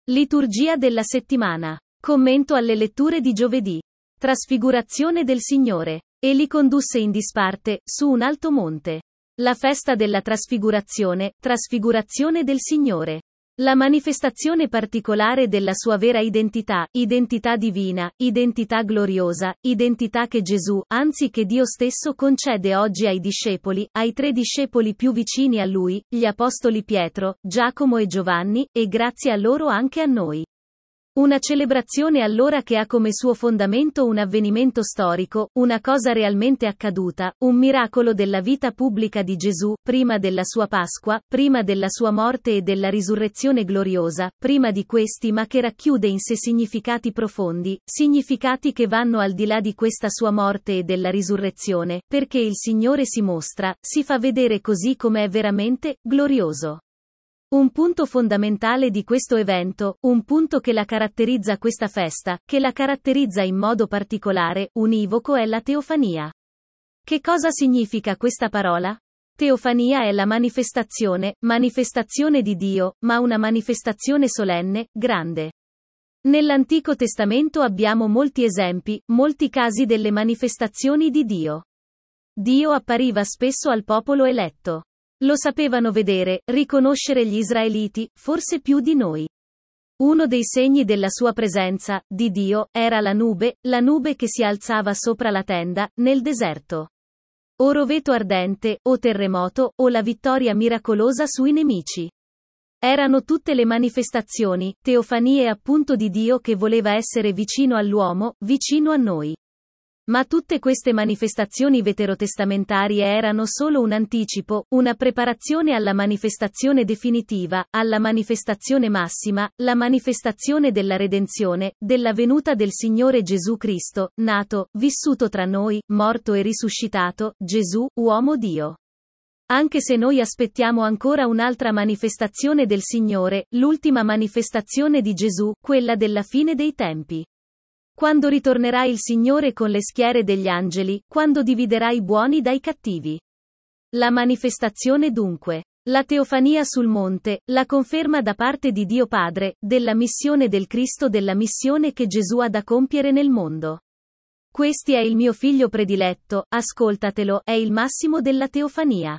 Liturgia della settimana. Commento alle letture di giovedì. Trasfigurazione del Signore. E li condusse in disparte, su un alto monte. La festa della trasfigurazione, trasfigurazione del Signore. La manifestazione particolare della sua vera identità, identità divina, identità gloriosa, identità che Gesù, anzi che Dio stesso concede oggi ai discepoli, ai 3 discepoli più vicini a Lui, gli apostoli Pietro, Giacomo e Giovanni, e grazie a loro anche a noi. Una celebrazione allora che ha come suo fondamento un avvenimento storico, una cosa realmente accaduta, un miracolo della vita pubblica di Gesù, prima della sua Pasqua, prima della sua morte e della risurrezione gloriosa, prima di questi ma che racchiude in sé significati profondi, significati che vanno al di là di questa sua morte e della risurrezione, perché il Signore si mostra, si fa vedere così come è veramente, glorioso. Un punto fondamentale di questo evento, un punto che la caratterizza questa festa, che la caratterizza in modo particolare, univoco è la teofania. Che cosa significa questa parola? Teofania è la manifestazione di Dio, ma una manifestazione solenne, grande. Nell'Antico Testamento abbiamo molti esempi, molti casi delle manifestazioni di Dio. Dio appariva spesso al popolo eletto. Lo sapevano vedere, riconoscere gli israeliti, forse più di noi. Uno dei segni della sua presenza, di Dio, era la nube che si alzava sopra la tenda, nel deserto. O roveto ardente, o terremoto, o la vittoria miracolosa sui nemici. Erano tutte le manifestazioni, teofanie appunto di Dio che voleva essere vicino all'uomo, vicino a noi. Ma tutte queste manifestazioni veterotestamentarie erano solo un anticipo, una preparazione alla manifestazione definitiva, alla manifestazione massima, la manifestazione della redenzione, della venuta del Signore Gesù Cristo, nato, vissuto tra noi, morto e risuscitato, Gesù, uomo Dio. Anche se noi aspettiamo ancora un'altra manifestazione del Signore, l'ultima manifestazione di Gesù, quella della fine dei tempi. Quando ritornerà il Signore con le schiere degli angeli, quando dividerà i buoni dai cattivi. La manifestazione dunque. La teofania sul monte, la conferma da parte di Dio Padre, della missione del Cristo, della missione che Gesù ha da compiere nel mondo. Questi è il mio figlio prediletto, ascoltatelo, è il massimo della teofania.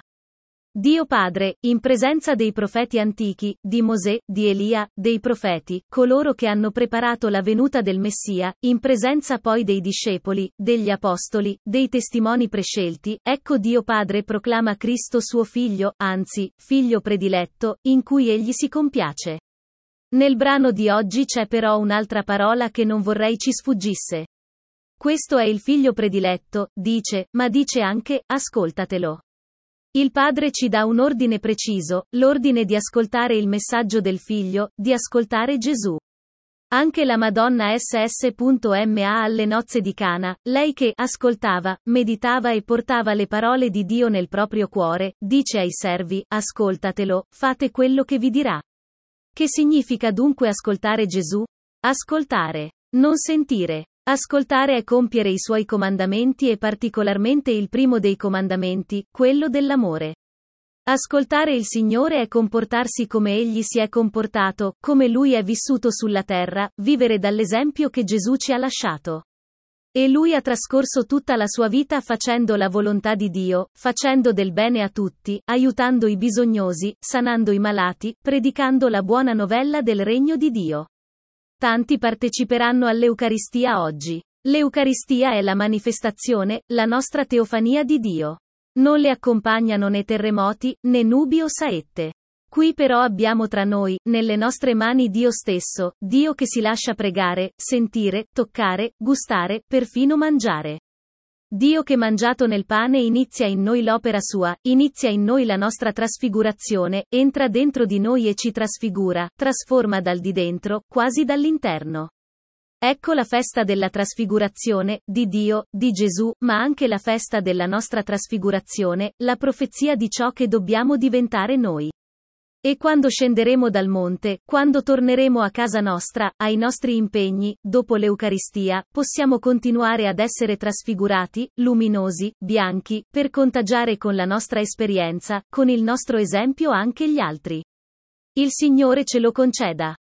Dio Padre, in presenza dei profeti antichi, di Mosè, di Elia, dei profeti, coloro che hanno preparato la venuta del Messia, in presenza poi dei discepoli, degli apostoli, dei testimoni prescelti, ecco Dio Padre proclama Cristo suo figlio, anzi, figlio prediletto, in cui egli si compiace. Nel brano di oggi c'è però un'altra parola che non vorrei ci sfuggisse. Questo è il figlio prediletto, dice, ma dice anche, ascoltatelo. Il Padre ci dà un ordine preciso, l'ordine di ascoltare il messaggio del Figlio, di ascoltare Gesù. Anche la Madonna SS.ma alle nozze di Cana, lei che ascoltava, meditava e portava le parole di Dio nel proprio cuore, dice ai servi, ascoltatelo, fate quello che vi dirà. Che significa dunque ascoltare Gesù? Ascoltare. Non sentire. Ascoltare è compiere i suoi comandamenti e particolarmente il primo dei comandamenti, quello dell'amore. Ascoltare il Signore è comportarsi come Egli si è comportato, come Lui è vissuto sulla terra, vivere dall'esempio che Gesù ci ha lasciato. E Lui ha trascorso tutta la sua vita facendo la volontà di Dio, facendo del bene a tutti, aiutando i bisognosi, sanando i malati, predicando la buona novella del regno di Dio. Tanti parteciperanno all'Eucaristia oggi. L'Eucaristia è la manifestazione, la nostra teofania di Dio. Non le accompagnano né terremoti, né nubi o saette. Qui però abbiamo tra noi, nelle nostre mani Dio stesso, Dio che si lascia pregare, sentire, toccare, gustare, perfino mangiare. Dio che mangiato nel pane inizia in noi l'opera sua, inizia in noi la nostra trasfigurazione, entra dentro di noi e ci trasfigura, trasforma dal di dentro, quasi dall'interno. Ecco la festa della trasfigurazione, di Dio, di Gesù, ma anche la festa della nostra trasfigurazione, la profezia di ciò che dobbiamo diventare noi. E quando scenderemo dal monte, quando torneremo a casa nostra, ai nostri impegni, dopo l'Eucaristia, possiamo continuare ad essere trasfigurati, luminosi, bianchi, per contagiare con la nostra esperienza, con il nostro esempio anche gli altri. Il Signore ce lo conceda.